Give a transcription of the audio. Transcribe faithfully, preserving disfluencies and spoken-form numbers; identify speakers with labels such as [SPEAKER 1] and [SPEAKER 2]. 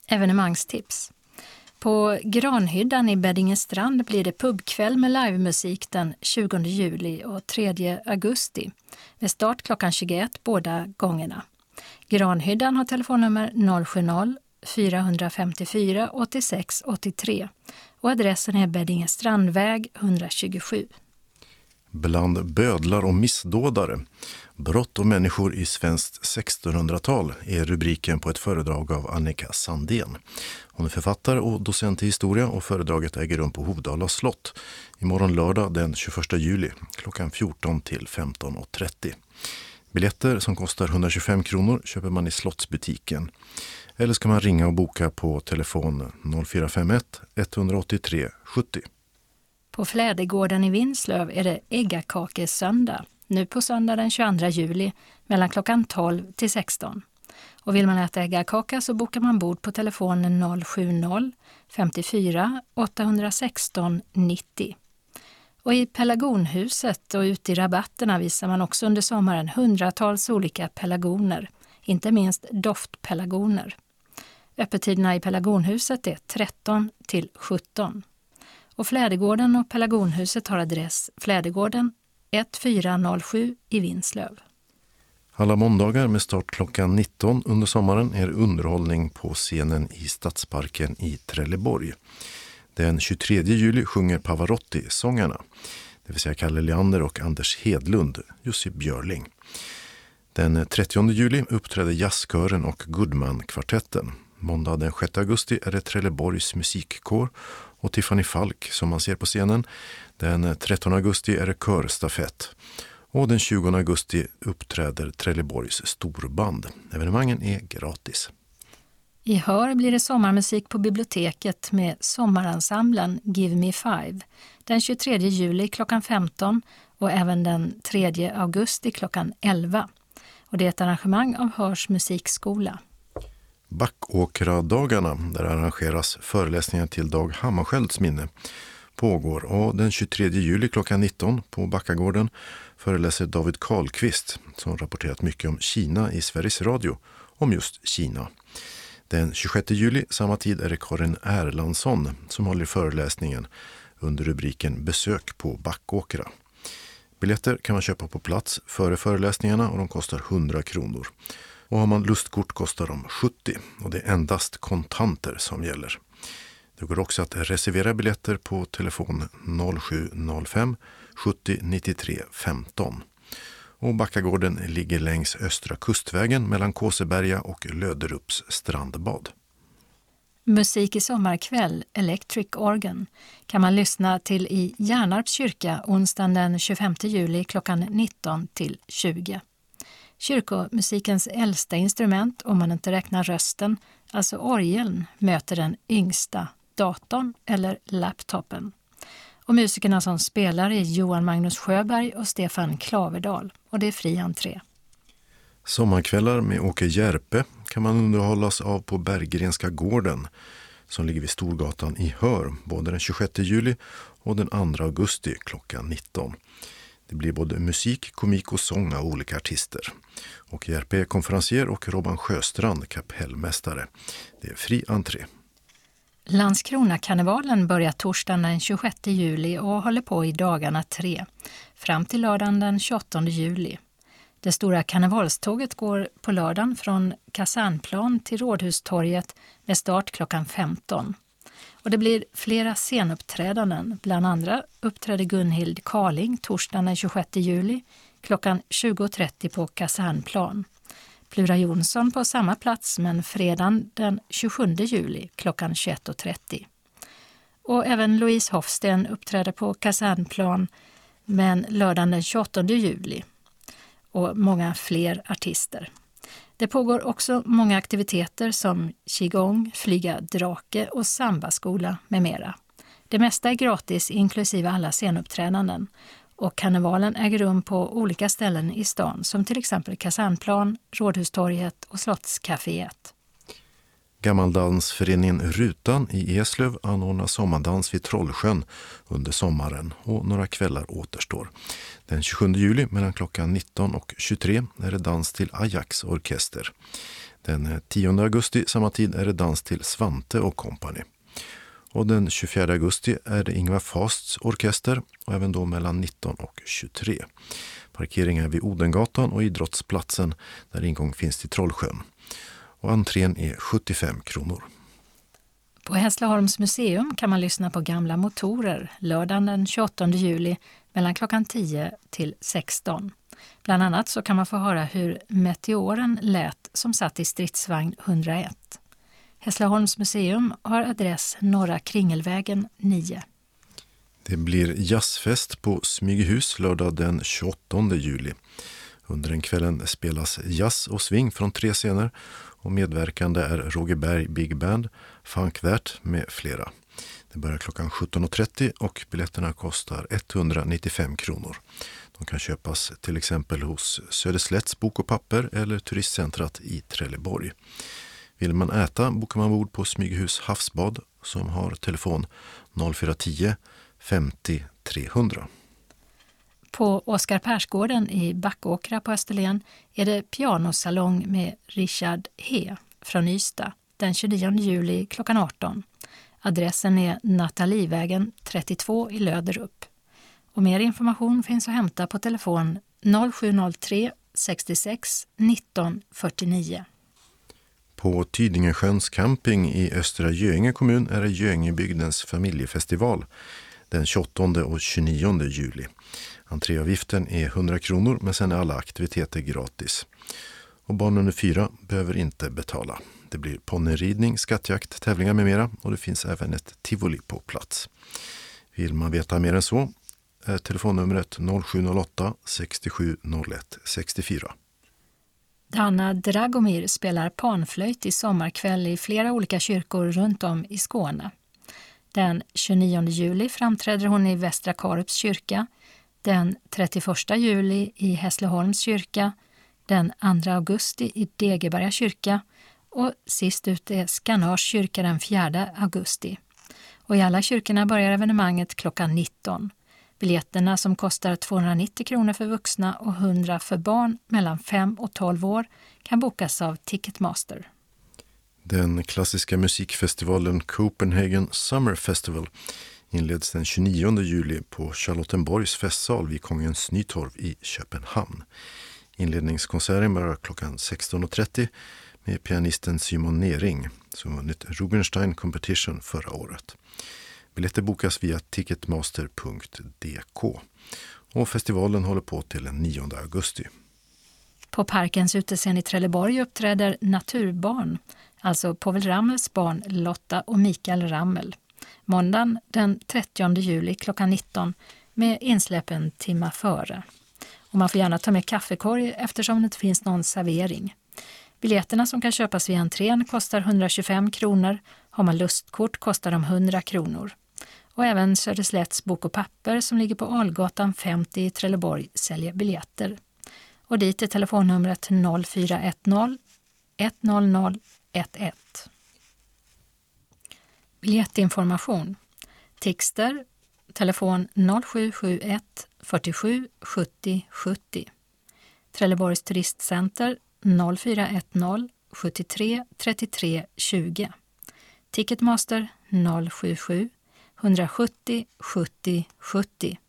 [SPEAKER 1] Evenemangstips. På Granhyddan i Beddingestrand blir det pubkväll med livemusik den tjugonde juli och tredje augusti med start klockan tjugoett båda gångerna. Granhyddan har telefonnummer noll sju noll fyra fem fyra åtta sex åtta tre och adressen är Beddingestrandväg etthundratjugosju.
[SPEAKER 2] Bland bödlar och missdådare, brott och människor i svenskt sextonhundratal är rubriken på ett föredrag av Annika Sandén. Hon är författare och docent i historia och föredraget äger rum på Hovdala slott imorgon lördag den tjugoförsta juli klockan fjorton till femton trettio. Biljetter som kostar etthundratjugofem kronor köper man i slottsbutiken. Eller ska man ringa och boka på telefon noll fyra fem ett ett åtta tre sjuttio.
[SPEAKER 1] På Flädegården i Vinslöv är det äggakakesöndag, nu på söndag den tjugoandra juli mellan klockan tolv till sexton. Och vill man äta äggakaka så bokar man bord på telefonen noll sju noll femtiofyra åttahundrasexton nittio. Och i Pelargonhuset och ute i rabatterna visar man också under sommaren hundratals olika pelargoner, inte minst doftpelargoner. Öppettiderna i Pelargonhuset är tretton till sjutton. Och Flädegården och Pelargonhuset har adress Flädegården ett fyra noll sju i Vinslöv.
[SPEAKER 2] Alla måndagar med start klockan nitton under sommaren är underhållning på scenen i Stadsparken i Trelleborg. Den tjugotredje juli sjunger Pavarotti-sångarna, det vill säga Kalle Leander och Anders Hedlund, Jussi Björling. Den trettionde juli uppträder jazzkören och Goodman-kvartetten. Måndag den sjätte augusti är det Trelleborgs musikkår och Tiffany Falk som man ser på scenen. Den trettonde augusti är det körstafett. Och den tjugonde augusti uppträder Trelleborgs storband. Evenemangen är gratis.
[SPEAKER 1] I Hör blir det sommarmusik på biblioteket med sommarensemblen Give Me Five den tjugotredje juli klockan femton och även den tredje augusti klockan elva. Och det är ett arrangemang av Hörs musikskola.
[SPEAKER 2] Backåkradagarna, där arrangeras föreläsningar till Dag Hammarskjölds minne, pågår och den tjugotredje juli klockan nitton på Backagården föreläser David Karlqvist som rapporterat mycket om Kina i Sveriges Radio om just Kina. Den tjugosjätte juli samma tid är det Karin Erlandsson som håller föreläsningen under rubriken Besök på Backåkra. Biljetter kan man köpa på plats före föreläsningarna och de kostar hundra kronor. Och har man lustkort kostar de sjuttio och det är endast kontanter som gäller. Det går också att reservera biljetter på telefon noll sju noll fem sjuttio nittiotre femton. Och Backagården ligger längs Östra kustvägen mellan Kåseberga och Löderups strandbad.
[SPEAKER 1] Musik i sommarkväll, Electric Organ, kan man lyssna till i Hjärnarps kyrka onsdagen den tjugofemte juli klockan nitton till tjugo. Kyrkomusikens äldsta instrument, om man inte räknar rösten, alltså orgeln, möter den yngsta, datorn eller laptopen. Och musikerna som spelar är Johan Magnus Sjöberg och Stefan Klaverdal, och det är fri entré.
[SPEAKER 2] Sommarkvällar med Åke Järpe kan man underhållas av på Berggrenska gården som ligger vid Storgatan i Hör både den tjugosjätte juli och den andra augusti klockan nitton. Det blir både musik, komik och sång av olika artister. Åke Järpe är konferencier och Robban Sjöstrand kapellmästare. Det är fri entré.
[SPEAKER 1] Landskrona-karnevalen börjar torsdagen den tjugosjätte juli och håller på i dagarna tre, fram till lördagen den tjugoåttonde juli. Det stora karnevalståget går på lördagen från Kasernplan till Rådhustorget med start klockan femton. Och det blir flera scenuppträdanden, bland andra uppträder Gunhild Karling torsdagen den tjugosjätte juli klockan tjugo trettio på Kasernplan. Plura Jonsson på samma plats men fredagen den tjugosjunde juli klockan tjugoett trettio. Och även Louise Hofsten uppträder på Kasernplan men lördagen den tjugoåttonde juli och många fler artister. Det pågår också många aktiviteter som qigong, flyga drake och sambaskola med mera. Det mesta är gratis inklusive alla scenuppträdanden. Och karnevalen äger rum på olika ställen i stan som till exempel Kasernplan, Rådhustorget och Slottscaféet.
[SPEAKER 2] Gammaldansföreningen Rutan i Eslöv anordnar sommardans vid Trollsjön under sommaren och några kvällar återstår. Den tjugosjunde juli mellan klockan nitton och tjugotre är det dans till Ajax orkester. Den tionde augusti samma tid är det dans till Svante och Company. Och den tjugofjärde augusti är det Ingvar Fasts orkester och även då mellan nitton och tjugotre. Parkering är vid Odengatan och idrottsplatsen där ingång finns till Trollsjön. Och entrén är sjuttiofem kronor.
[SPEAKER 1] På Hässleholms museum kan man lyssna på gamla motorer lördagen den tjugoåttonde juli mellan klockan tio till sexton. Bland annat så kan man få höra hur Meteoren lät som satt i stridsvagn hundraett. Hässleholms museum har adress Norra Kringelvägen nio.
[SPEAKER 2] Det blir jazzfest på Smygehus lördag den tjugoåttonde juli. Under den kvällen spelas jazz och swing från tre scener och medverkande är Roger Berg Big Band, Funkvärt med flera. Det börjar klockan sjutton och trettio och biljetterna kostar etthundranittiofem kronor. De kan köpas till exempel hos Söderslätts bok och papper eller turistcentrat i Trelleborg. Vill man äta bokar man bord på Smygehus havsbad som har telefon noll fyra tio femtio trehundra.
[SPEAKER 1] På Oskar Persgården i Backåkra på Österlen är det pianosalong med Richard He från Ystad den tjugonionde juli klockan arton. Adressen är Natalievägen trettiotvå i Löderup. Och mer information finns att hämta på telefon noll sju noll tre sextiosex nitton fyrtionio.
[SPEAKER 2] På Tydingesjöns camping i Östra Göinge kommun är det Göingebygdens familjefestival den tjugoåttonde och tjugonionde juli. Entréavgiften är hundra kronor men sen är alla aktiviteter gratis. Och barn under fyra behöver inte betala. Det blir ponnyridning, skattjakt, tävlingar med mera och det finns även ett tivoli på plats. Vill man veta mer än så är telefonnumret noll sju noll åtta sextiosju noll ett sextiofyra.
[SPEAKER 1] Hanna Dragomir spelar panflöjt i sommarkväll i flera olika kyrkor runt om i Skåne. Den tjugonionde juli framträder hon i Västra Karups kyrka, den trettioförsta juli i Hässleholms kyrka, den andra augusti i Degeberga kyrka och sist ut är Skanars kyrka den fjärde augusti. Och i alla kyrkorna börjar evenemanget klockan nitton. Biljetterna som kostar tvåhundranittio kronor för vuxna och hundra för barn mellan fem och tolv år kan bokas av Ticketmaster.
[SPEAKER 2] Den klassiska musikfestivalen Copenhagen Summer Festival inleds den tjugonionde juli på Charlottenborgs festsal vid Kongens Nytorv i Köpenhamn. Inledningskonserten börjar klockan sexton och trettio med pianisten Simon Nering som vunnit Rubinstein Competition förra året. Biljetter bokas via ticketmaster punkt d k och festivalen håller på till den nionde augusti.
[SPEAKER 1] På Parkens utescen i Trelleborg uppträder Naturbarn, alltså Povel Ramels barn Lotta och Mikael Ramel. Måndagen den trettionde juli klockan nitton med insläpp en timma före. Och man får gärna ta med kaffekorg eftersom det inte finns någon servering. Biljetterna som kan köpas vid entrén kostar hundratjugofem kronor. Har man lustkort kostar de hundra kronor. Och även Söderslätts bok och papper som ligger på Algatan femtio i Trelleborg säljer biljetter. Och dit är telefonnumret noll fyra ett noll ett noll noll ett ett. Biljettinformation. Tixter, telefon noll sju sju ett fyrtiosju sjuttio sjuttio. Trelleborgs turistcenter noll fyra ett noll sjuttiotre trettiotre tjugo. Ticketmaster noll sju sju ett sju noll sjuttio sjuttio sjuttio.